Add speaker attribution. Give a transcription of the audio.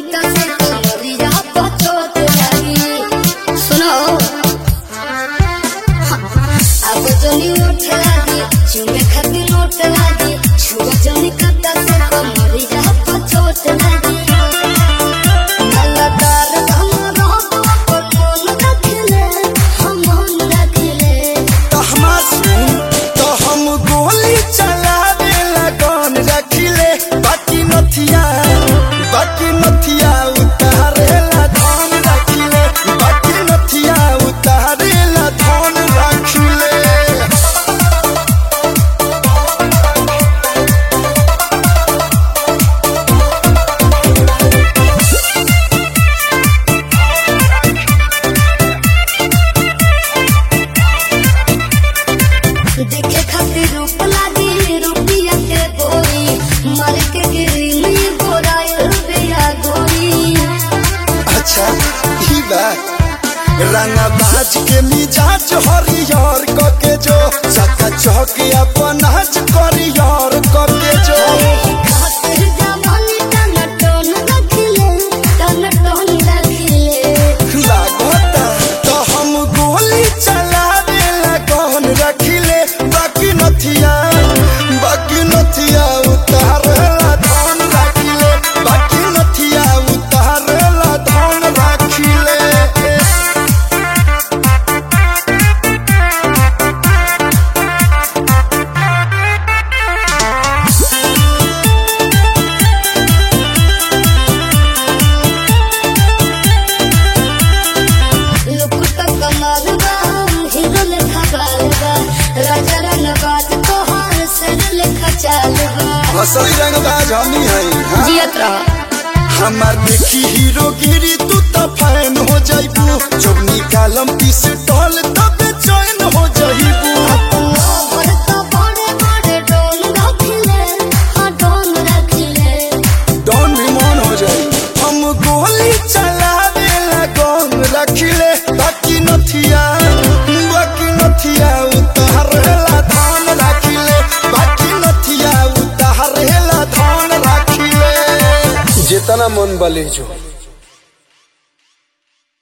Speaker 1: कता से कमरिया पचोट लागी सुनो अब जनी उठ लागी चुमे खाती नोट लागी छुआ जनी कता से कमरिया पचोट लागी नलदार हमरा पर मन रखले हम मन रखले
Speaker 2: तो हमार सुन तो हम गोली चलावे लगन रखिले बाकी नथिया उतारेला धन रखिले बाकी नथिया उतारेला धन रखिले
Speaker 1: देखे खातिर रूप लागी रुपिया के बोरी मार के गिरी में बोराय रुपया गोरी
Speaker 2: अच्छा ई बात रंगबाज के मिजाज हरियर कके जो चका चौक अपन नाच करियर कके जो
Speaker 1: खातिर जवानी तन टोन रखिले
Speaker 2: लागता तो हम गोली चलावे लगन रखिले बाकी नथिया उतारेला धन रखिले बाकी नथिया उतारेला धन रखिले
Speaker 1: लुकुटा कमाल बा हीरो लेखा बाल बा राजा रंगबाज तोहार सर लेखा चाल बा
Speaker 2: असली रंगबाज हमी है
Speaker 1: जियत रह
Speaker 2: हमार देखी हीरोगिरी तू तो फैन हो जाइबू जब निकालम पिस्टल तब चैन हो जाइबू डॉन भी मन हो जाई हम गोली चलावे लगन रखिले बाकी नथिया उतारेला धन रखिले बाकी नथिया उतारेला धन रखिले
Speaker 3: जितना मन बले जो